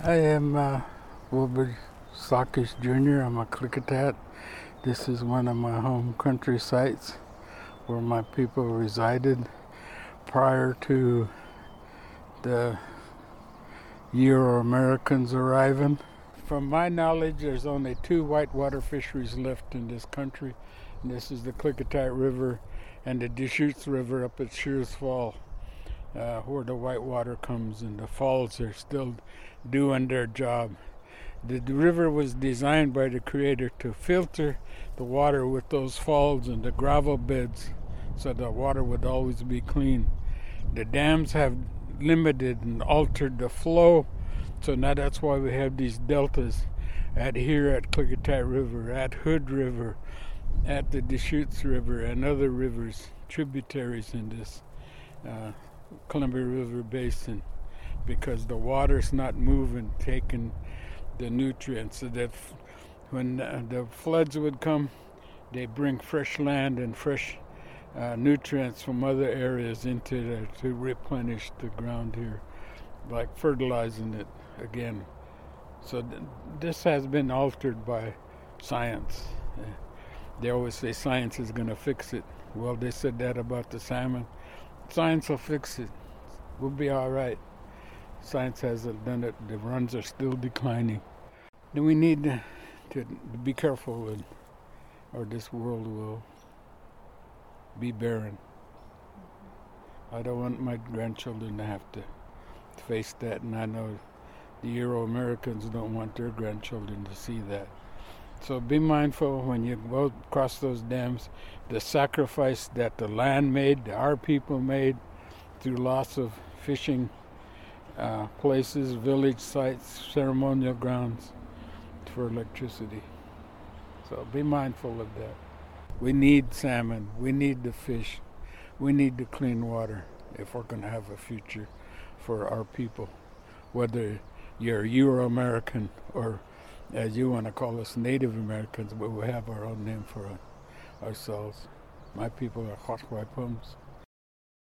I am Wilbur Sakish Jr. I'm a Klickitat. This is one of my home country sites where my people resided prior to the Euro-Americans arriving. From my knowledge, there's only two whitewater fisheries left in this country. And this is the Klickitat River and the Deschutes River up at Shears Fall, where the whitewater comes, and the falls are still doing their job. The river was designed by the Creator to filter the water with those falls and the gravel beds so the water would always be clean. The dams have limited and altered the flow, so now that's why we have these deltas here at Klickitat River, at Hood River, at the Deschutes River, and other rivers, tributaries in this Columbia River Basin, because the water's not moving, taking the nutrients, so that when the floods would come, they bring fresh land and fresh nutrients from other areas into to replenish the ground here, like fertilizing it again. So this has been altered by science. They always say science is going to fix it. Well, they said that about the salmon. Science will fix it. We'll be all right. Science hasn't done it. The runs are still declining. Then we need to be careful, or this world will be barren. I don't want my grandchildren to have to face that, and I know the Euro-Americans don't want their grandchildren to see that. So be mindful when you go across those dams, the sacrifice that the land made, our people made, through loss of fishing places, village sites, ceremonial grounds for electricity. So be mindful of that. We need salmon, we need the fish, we need the clean water if we're going to have a future for our people, whether you're Euro-American or, as you want to call us, Native Americans, but we have our own name for ourselves. My people are Hotwaipums.